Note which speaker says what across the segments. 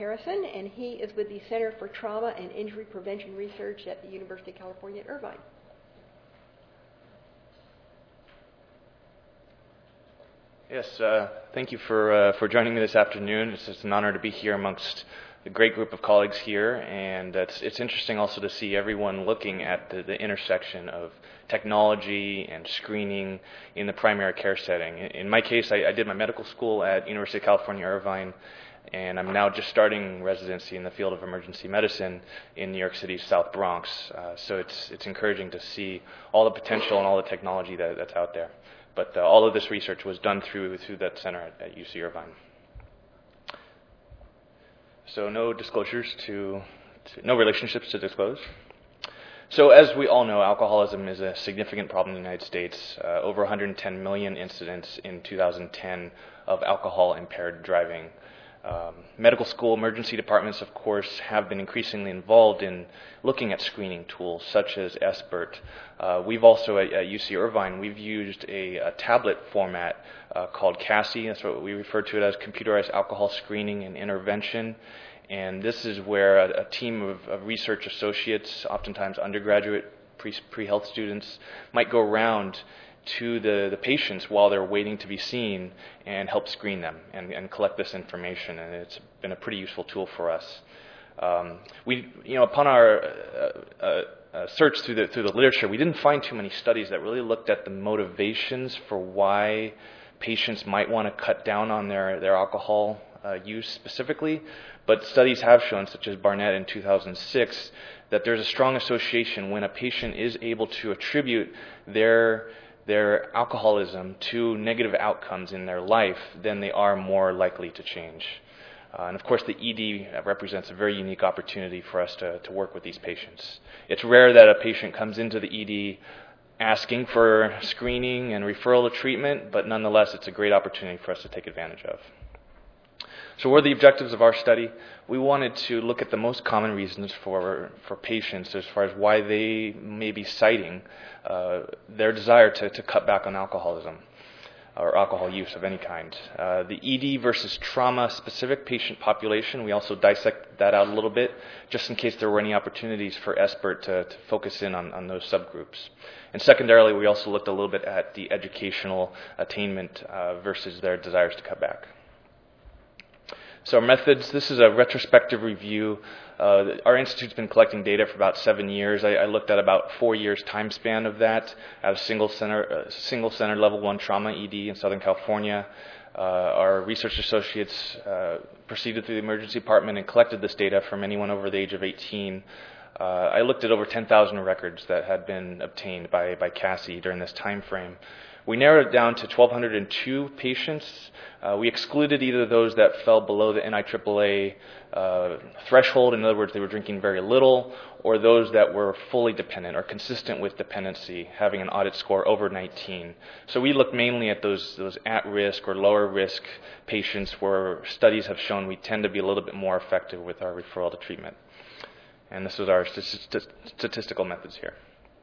Speaker 1: Harrison, and he is with the Center for Trauma and Injury Prevention Research at the University of California at Irvine.
Speaker 2: Yes, thank you for joining me this afternoon. It's an honor to be here amongst a great group of colleagues here, and it's interesting also to see everyone looking at the intersection of technology and screening in the primary care setting. In my case, I did my medical school at University of California, Irvine, and I'm now just starting residency in the field of emergency medicine in New York City's South Bronx. So it's encouraging to see all the potential and all the technology that's out there. But all of this research was done through that center at UC Irvine. So no disclosures no relationships to disclose. So as we all know, alcoholism is a significant problem in the United States. Over 110 million incidents in 2010 of alcohol-impaired driving. Medical school emergency departments, of course, have been increasingly involved in looking at screening tools such as SBIRT. We've also at UC Irvine, we've used a tablet format called CASI. That's what we refer to it as, Computerized Alcohol Screening and Intervention. And this is where a team of research associates, oftentimes undergraduate pre-health students, might go around to the patients while they're waiting to be seen and help screen them and collect this information. And it's been a pretty useful tool for us. Upon our search through the literature, we didn't find too many studies that really looked at the motivations for why patients might want to cut down on their alcohol use specifically. But studies have shown, such as Barnett in 2006, that there's a strong association when a patient is able to attribute their alcoholism to negative outcomes in their life, then they are more likely to change. And of course, the ED represents a very unique opportunity for us to work with these patients. It's rare that a patient comes into the ED asking for screening and referral to treatment, but nonetheless, it's a great opportunity for us to take advantage of. So what are the objectives of our study? We wanted to look at the most common reasons for patients as far as why they may be citing their desire to cut back on alcoholism or alcohol use of any kind. The ED versus trauma-specific patient population, we also dissect that out a little bit, just in case there were any opportunities for SBIRT to focus in on those subgroups. And secondarily, we also looked a little bit at the educational attainment versus their desires to cut back. So our methods, this is a retrospective review. Our institute's been collecting data for about 7 years. I looked at about 4 years time span of that at a single center level 1 trauma ED in Southern California. Our research associates proceeded through the emergency department and collected this data from anyone over the age of 18. I looked at over 10,000 records that had been obtained by CASI during this time frame. We narrowed it down to 1,202 patients. We excluded either those that fell below the NIAAA threshold, in other words, they were drinking very little, or those that were fully dependent or consistent with dependency, having an audit score over 19. So we looked mainly at those at-risk or lower-risk patients where studies have shown we tend to be a little bit more effective with our referral to treatment. And this was our statistical methods here.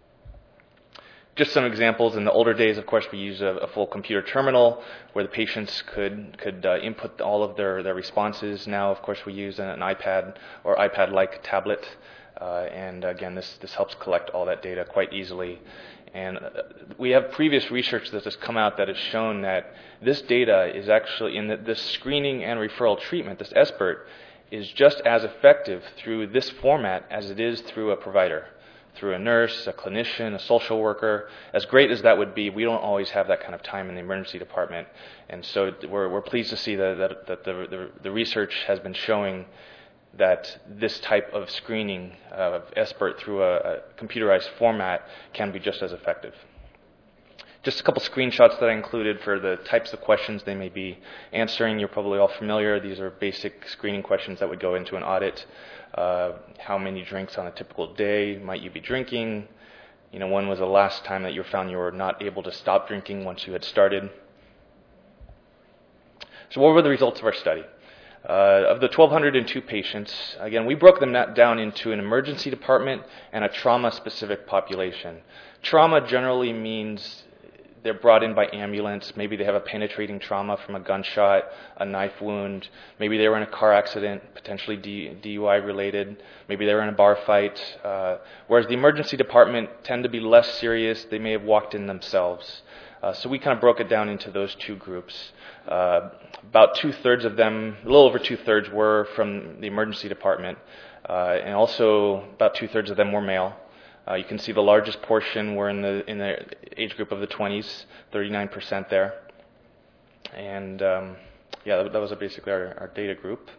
Speaker 2: Just some examples. In the older days, of course, we used a full computer terminal where the patients could input all of their responses. Now, of course, we use an iPad or iPad-like tablet. And again, this helps collect all that data quite easily. And we have previous research that has come out that has shown that this data is actually, in this screening and referral treatment, this SBIRT, is just as effective through this format as it is through a provider. Through a nurse, a clinician, a social worker. As great as that would be, we don't always have that kind of time in the emergency department. And so we're pleased to see that the research has been showing that this type of screening of SBIRT through a computerized format can be just as effective. Just a couple screenshots that I included for the types of questions they may be answering. You're probably all familiar. These are basic screening questions that would go into an audit. How many drinks on a typical day might you be drinking? When was the last time that you found you were not able to stop drinking once you had started? So what were the results of our study? Of the 1,202 patients, again, we broke them down into an emergency department and a trauma-specific population. Trauma generally means they're brought in by ambulance. Maybe they have a penetrating trauma from a gunshot, a knife wound. Maybe they were in a car accident, potentially DUI related. Maybe they were in a bar fight. Whereas the emergency department tend to be less serious. They may have walked in themselves. So we kind of broke it down into those two groups. About 2/3 of them, a little over 2/3, were from the emergency department. And also about 2/3 of them were male. You can see the largest portion were in the age group of the 20s, 39% there. And that was basically our data group.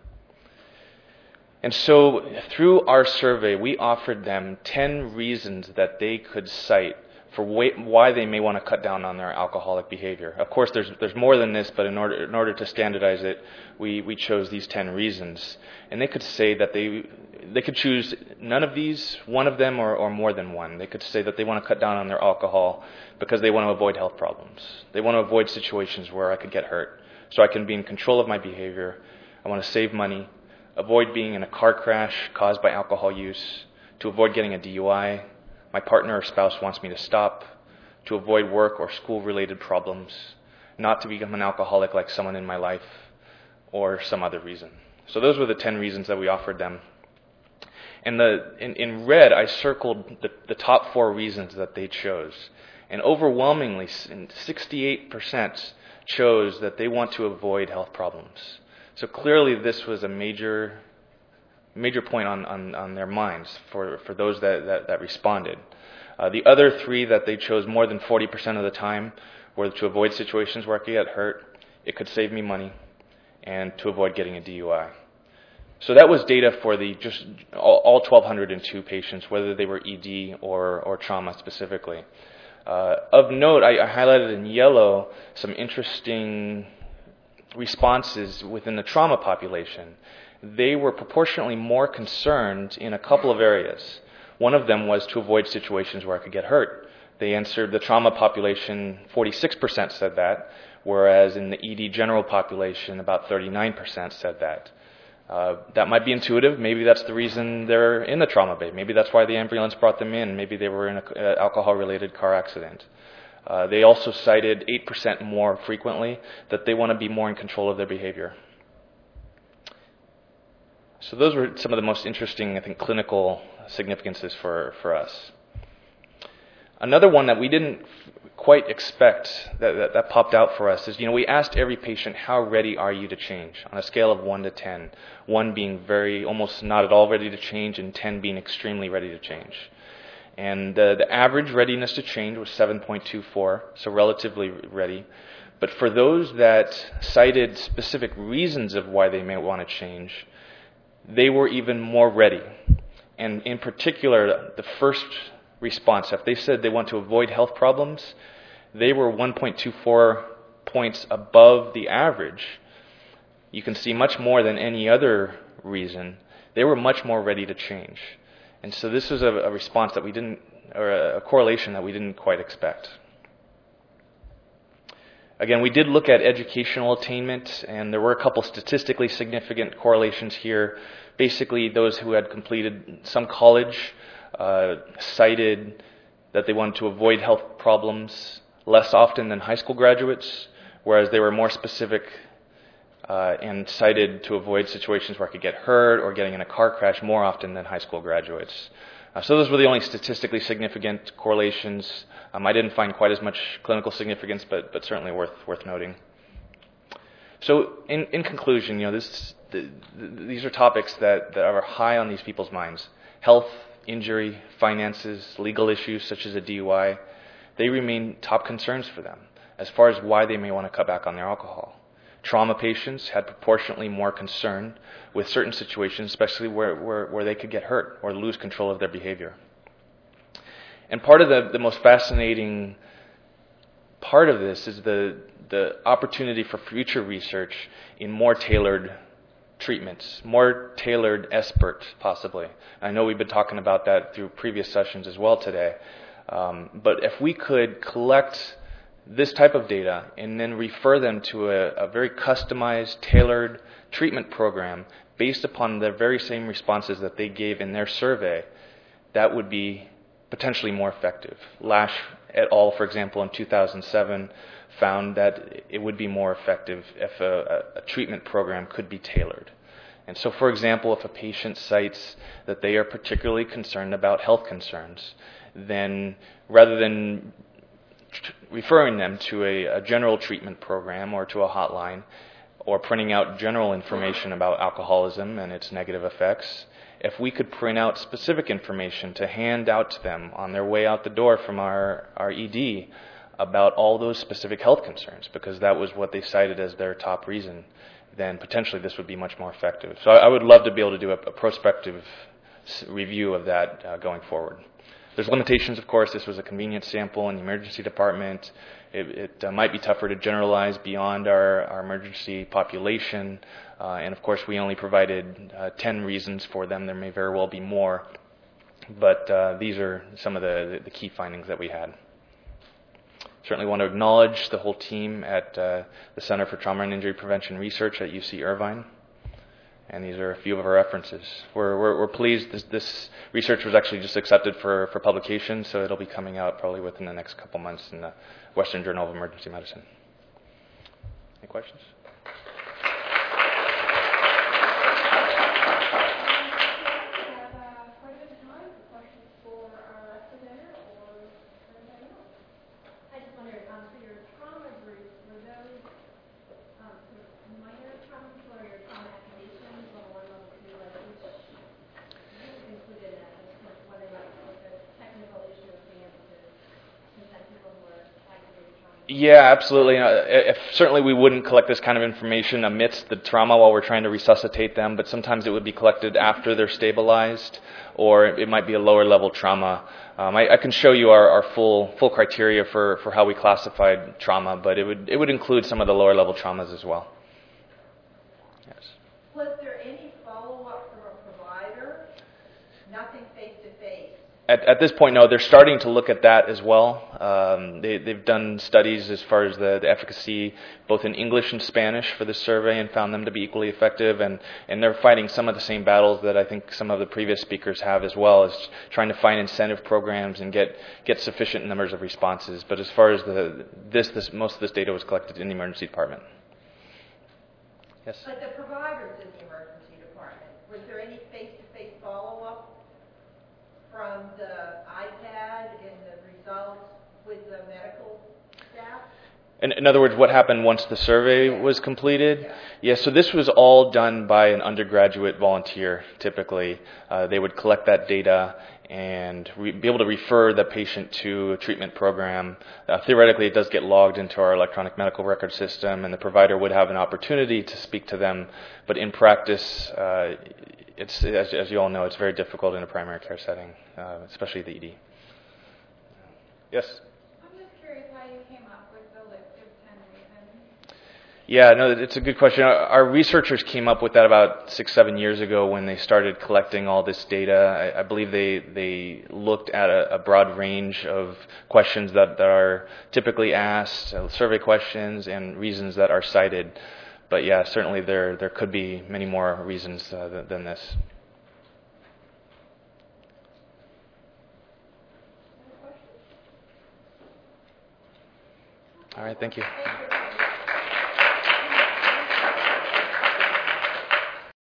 Speaker 2: And so through our survey, we offered them 10 reasons that they could cite for why they may want to cut down on their alcoholic behavior. Of course, there's more than this, but in order to standardize it, we chose these 10 reasons. And they could say that they could choose none of these, one of them, or more than one. They could say that they want to cut down on their alcohol because they want to avoid health problems. They want to avoid situations where I could get hurt, so I can be in control of my behavior. I want to save money, avoid being in a car crash caused by alcohol use, to avoid getting a DUI. My partner or spouse wants me to stop, to avoid work or school-related problems, not to become an alcoholic like someone in my life, or some other reason. So those were the 10 reasons that we offered them. And in red, I circled the top 4 reasons that they chose. And overwhelmingly, 68% chose that they want to avoid health problems. So clearly this was a major point on their minds for those that responded. The other 3 that they chose more than 40% of the time were to avoid situations where I could get hurt, it could save me money, and to avoid getting a DUI. So that was data for just all 1,202 patients, whether they were ED or trauma specifically. Of note, I highlighted in yellow some interesting responses within the trauma population. They were proportionately more concerned in a couple of areas. One of them was to avoid situations where I could get hurt. They answered the trauma population, 46% said that, whereas in the ED general population, about 39% said that. That might be intuitive. Maybe that's the reason they're in the trauma bay. Maybe that's why the ambulance brought them in. Maybe they were in an alcohol-related car accident. They also cited 8% more frequently that they want to be more in control of their behavior. So those were some of the most interesting, I think, clinical significances for us. Another one that we didn't quite expect that popped out for us is, we asked every patient, how ready are you to change on a scale of 1 to 10, 1 being very, almost not at all ready to change, and 10 being extremely ready to change. And the average readiness to change was 7.24, so relatively ready. But for those that cited specific reasons of why they may want to change, they were even more ready. And in particular, the first response, if they said they want to avoid health problems, they were 1.24 points above the average. You can see much more than any other reason. They were much more ready to change. And so this was a response that we didn't, or a correlation that we didn't quite expect. Again, we did look at educational attainment, and there were a couple statistically significant correlations here. Basically, those who had completed some college cited that they wanted to avoid health problems less often than high school graduates, whereas they were more specific and cited to avoid situations where I could get hurt or getting in a car crash more often than high school graduates. So those were the only statistically significant correlations. I didn't find quite as much clinical significance, but certainly worth noting. So in conclusion, these are topics that are high on these people's minds. Health, injury, finances, legal issues such as a DUI, they remain top concerns for them as far as why they may want to cut back on their alcohol. Trauma patients had proportionately more concern with certain situations, especially where they could get hurt or lose control of their behavior. And part of the most fascinating part of this is the opportunity for future research in more tailored treatments, more tailored SBIRT, possibly. I know we've been talking about that through previous sessions as well today. But if we could collect this type of data and then refer them to a very customized, tailored treatment program based upon the very same responses that they gave in their survey, that would be potentially more effective. et al., for example, in 2007, found that it would be more effective if a treatment program could be tailored. And so, for example, if a patient cites that they are particularly concerned about health concerns, then rather than referring them to a general treatment program or to a hotline, or printing out general information about alcoholism and its negative effects, if we could print out specific information to hand out to them on their way out the door from our ED about all those specific health concerns, because that was what they cited as their top reason, then potentially this would be much more effective. So I would love to be able to do a prospective review of that going forward. There's limitations, of course. This was a convenient sample in the emergency department. It might be tougher to generalize beyond our emergency population. And of course, we only provided 10 reasons for them. There may very well be more. But these are some of the key findings that we had. Certainly want to acknowledge the whole team at the Center for Trauma and Injury Prevention Research at UC Irvine. And these are a few of our references. We're pleased this research was actually just accepted for publication, so it'll be coming out probably within the next couple months in the Western Journal of Emergency Medicine. Any questions? Yeah, absolutely. Certainly we wouldn't collect this kind of information amidst the trauma while we're trying to resuscitate them, but sometimes it would be collected after they're stabilized, or it might be a lower level trauma. I can show you our full criteria for how we classified trauma, but it would include some of the lower level traumas as well. Yes.
Speaker 3: Was there any follow-up from a provider? Nothing face-to-face?
Speaker 2: At this point, no. They're starting to look at that as well. They've done studies as far as the efficacy, both in English and Spanish for this survey, and found them to be equally effective. And they're fighting some of the same battles that I think some of the previous speakers have as well, as trying to find incentive programs and get sufficient numbers of responses. But as far as most of this data was collected in the emergency department. Yes?
Speaker 3: But the providers in the emergency department, was there any face-to-face follow-up from the iPad and the results with the medical staff?
Speaker 2: In other words, what happened once the survey was completed? Yeah, so this was all done by an undergraduate volunteer, typically. They would collect that data and be able to refer the patient to a treatment program. Theoretically, it does get logged into our electronic medical record system, and the provider would have an opportunity to speak to them. But in practice, it's as you all know, it's very difficult in a primary care setting, especially the ED. Yes?
Speaker 4: I'm just curious how you came up with the list of 10 reasons.
Speaker 2: Yeah, no, it's a good question. Our researchers came up with that about 6-7 years ago when they started collecting all this data. I believe they looked at a broad range of questions that are typically asked, survey questions, and reasons that are cited. But yeah, certainly there could be many more reasons than this. All right, thank you.